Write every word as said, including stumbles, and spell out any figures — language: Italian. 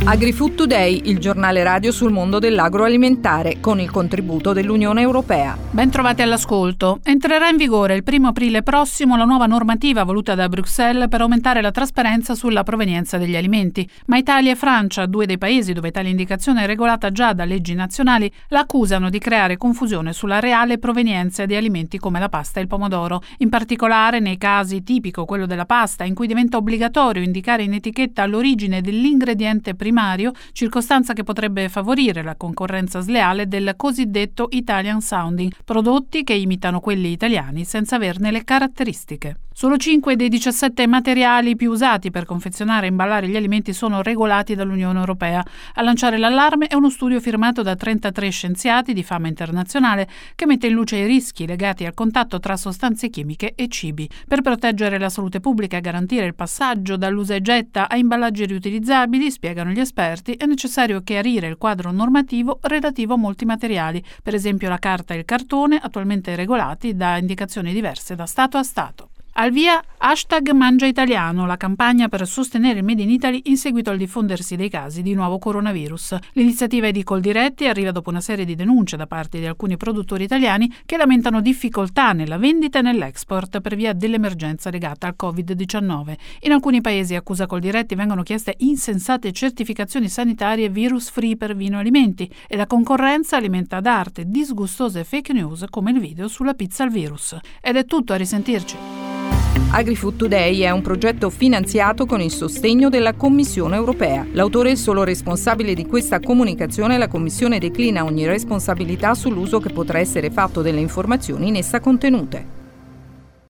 AgriFood Today, il giornale radio sul mondo dell'agroalimentare, con il contributo dell'Unione Europea. Ben trovati all'ascolto. Entrerà in vigore il primo aprile prossimo la nuova normativa voluta da Bruxelles per aumentare la trasparenza sulla provenienza degli alimenti. Ma Italia e Francia, due dei paesi dove tale indicazione è regolata già da leggi nazionali, la accusano di creare confusione sulla reale provenienza di alimenti come la pasta e il pomodoro. In particolare nei casi tipico quello della pasta, in cui diventa obbligatorio indicare in etichetta l'origine dell'ingrediente primario, circostanza che potrebbe favorire la concorrenza sleale del cosiddetto Italian sounding, prodotti che imitano quelli italiani senza averne le caratteristiche. Solo cinque dei diciassette materiali più usati per confezionare e imballare gli alimenti sono regolati dall'Unione Europea. A lanciare l'allarme è uno studio firmato da trentatré scienziati di fama internazionale che mette in luce i rischi legati al contatto tra sostanze chimiche e cibi. Per proteggere la salute pubblica e garantire il passaggio dall'usa e getta a imballaggi riutilizzabili, spiegano gli esperti, è necessario chiarire il quadro normativo relativo a molti materiali, per esempio la carta e il cartone, attualmente regolati da indicazioni diverse da Stato a Stato. Al via hashtag Mangia Italiano, la campagna per sostenere il Made in Italy in seguito al diffondersi dei casi di nuovo coronavirus. L'iniziativa è di Coldiretti e arriva dopo una serie di denunce da parte di alcuni produttori italiani che lamentano difficoltà nella vendita e nell'export per via dell'emergenza legata al covid diciannove. In alcuni paesi, accusa Coldiretti, vengono chieste insensate certificazioni sanitarie virus-free per vino e alimenti e la concorrenza alimenta ad arte disgustose fake news come il video sulla pizza al virus. Ed è tutto, a risentirci. AgriFood Today è un progetto finanziato con il sostegno della Commissione Europea. L'autore è solo responsabile di questa comunicazione e la Commissione declina ogni responsabilità sull'uso che potrà essere fatto delle informazioni in essa contenute.